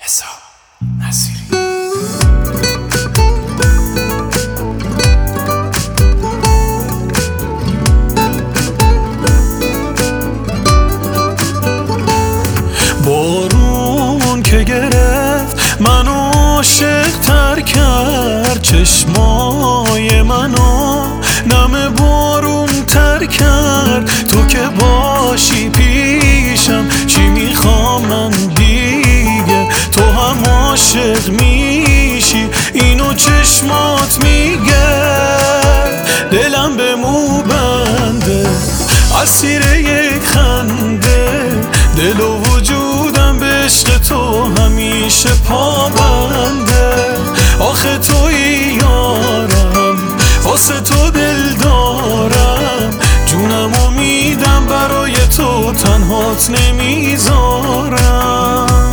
رضا نصیری. بارون که گرفت منو عاشق تر کرد، چشمای منو نم بارون تر کرد. تو که باشی پیشم چی میخوام من دیگه، تو هم عاشق میشی اینو چشمات میگه. دلم به مو بنده اسیر یک خنده، دل و وجودم به عشق تو همیشه پابنده. آخه تویی یارم واسه تو دل دارم، جونمو میدم برای تو تنهات نمیذارم.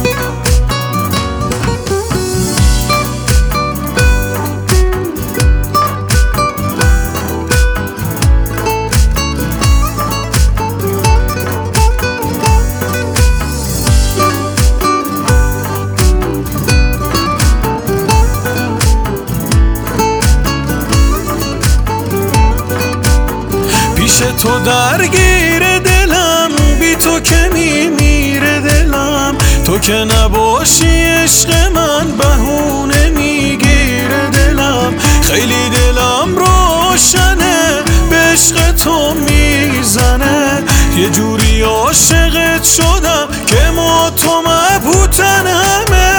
تو درگیر دلم، بی تو که میمیره دلم. تو که نباشی عشق من بهونه میگیره دلم. خیلی دلم روشنه به عشق تو میزنه، یه جوری عاشقت شدم که ما تو مبهوتنمه.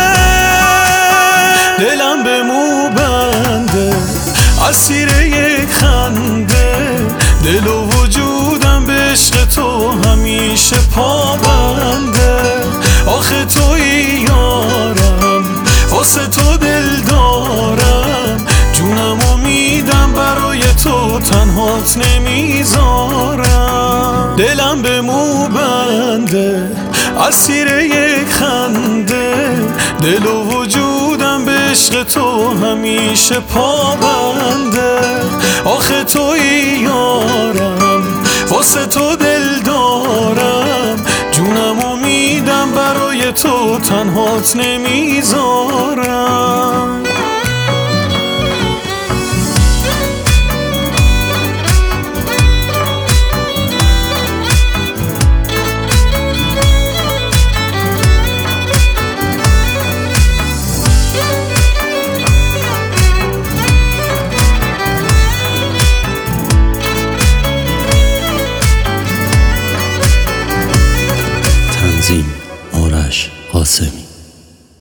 دلم به مو بنده اسیر یک خنده، دل و وجودم به عشق تو همیشه پابنده. آخه تویی یارم واسه تو دل دارم، جونمو میدم برای تو تنهات نمیذارم. دلم به مو بنده اسیر یک خنده، دل و وجودم به عشق تو همیشه پابنده. آخه تویی یارم واسه تو دل دارم، جونمو میدم برای تو تنهات نمیذارم.